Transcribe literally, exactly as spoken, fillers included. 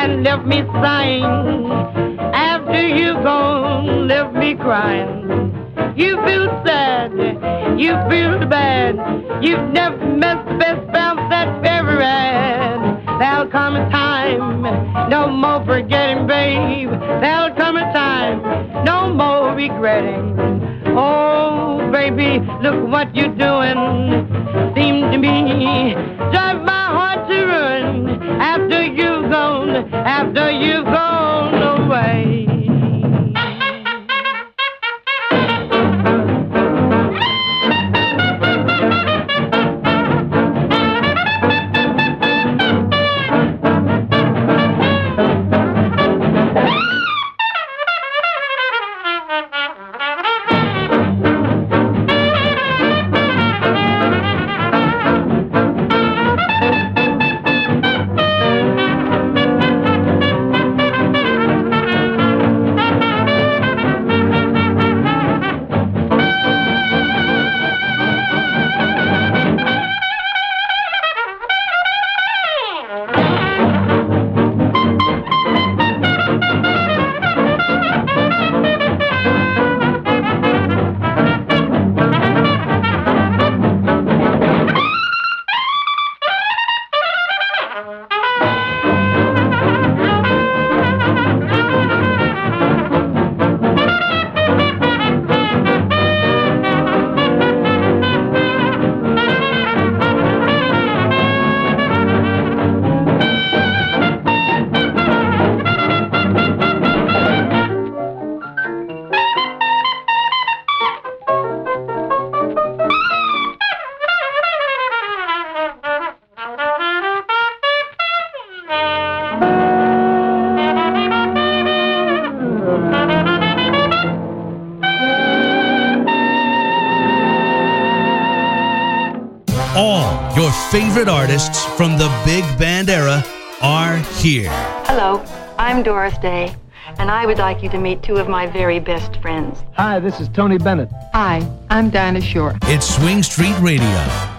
and left me sighing. After you gone, left me crying. You feel sad, you feel bad. You've never met the best friend that ever had. There'll come a time, no more forgetting, babe. There'll come a time, no more regretting. Oh, baby, look what you're doing. Seem to me, drive my heart to ruin. After you've gone, after you've gone away. All your favorite artists from the big band era are here. Hello, I'm Doris Day, and I would like you to meet two of my very best friends. Hi, this is Tony Bennett. Hi, I'm Dinah Shore. It's Swing Street Radio.